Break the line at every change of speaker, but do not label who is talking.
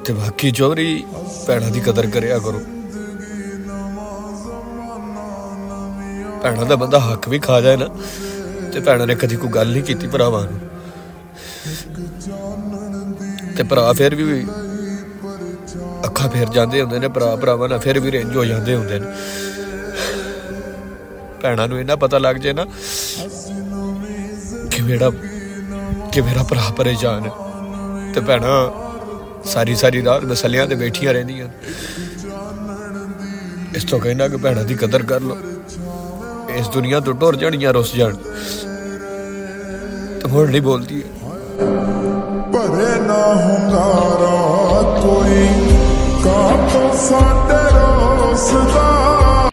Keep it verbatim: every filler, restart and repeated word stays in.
ते बाकी चौधरी भैनों की कदर करिया करो। भैनों का बंदा हक भी खा जाए ना तो भैनों ने कभी कोई गल नहीं की भरावां नूं ते भरा फिर भी अखा फेर जाते होंदे ने, भरा भरावां नाल फिर भी रेंज हो जाते होंदे ने। भैनों नूं इन्ना पता लग जाए ना कि मेरा कि मेरा भरा परेशान है तो भैनां सारी सारी रात मसलियां ते बैठियां रहिंदियां। इस तो कहना कि भैनों की कदर कर लो, इस दुनिया तो टुर जानियां रुस जान तो हुण नहीं बोलती है।
भरे ना हुंगारा कोई का तो साडे रोसदा